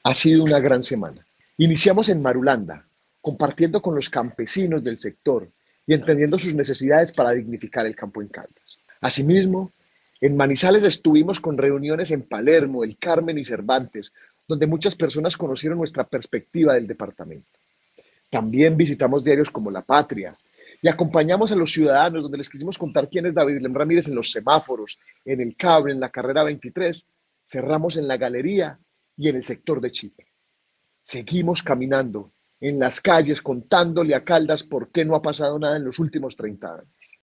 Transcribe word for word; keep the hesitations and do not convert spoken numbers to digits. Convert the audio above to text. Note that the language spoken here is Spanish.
Ha sido una gran semana. Iniciamos en Marulanda, compartiendo con los campesinos del sector y entendiendo sus necesidades para dignificar el campo en Caldas. Asimismo, en Manizales estuvimos con reuniones en Palermo, El Carmen y Cervantes, donde muchas personas conocieron nuestra perspectiva del departamento. También visitamos diarios como La Patria y acompañamos a los ciudadanos donde les quisimos contar quién es David Lem Ramírez en los semáforos, en el cable, en la carrera veintitrés, cerramos en la galería y en el sector de Chipre. Seguimos caminando en las calles contándole a Caldas por qué no ha pasado nada en los últimos treinta años.